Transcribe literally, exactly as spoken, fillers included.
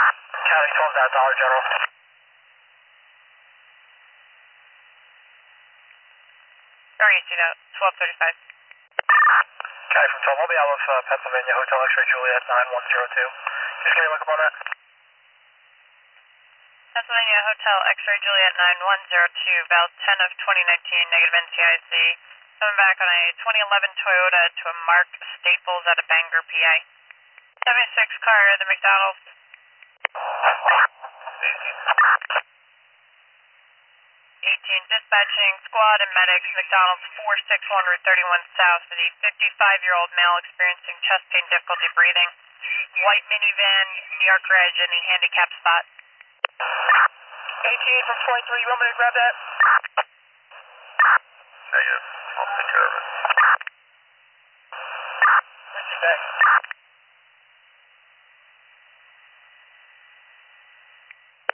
County twelve out, Dollar General. Sorry, you see that, twelve thirty-five. County from twelve, I'll be out of uh, Pennsylvania, Hotel X-Ray Juliet nine one zero two. Just give me a look up on that. Pennsylvania Hotel X-Ray Juliet nine one zero two, Val ten of twenty nineteen, negative N C I C. Coming back on a twenty eleven Toyota to a Mark Staples out of Bangor, P A. seventy-six car at the McDonald's. eighteen dispatching squad and medics, McDonald's four six one Route thirty-one South for the fifty-five-year-old male experiencing chest pain, difficulty breathing. White minivan, New York Reg, any handicap spot. eighteen from twenty-three, you want me to grab that? Negative.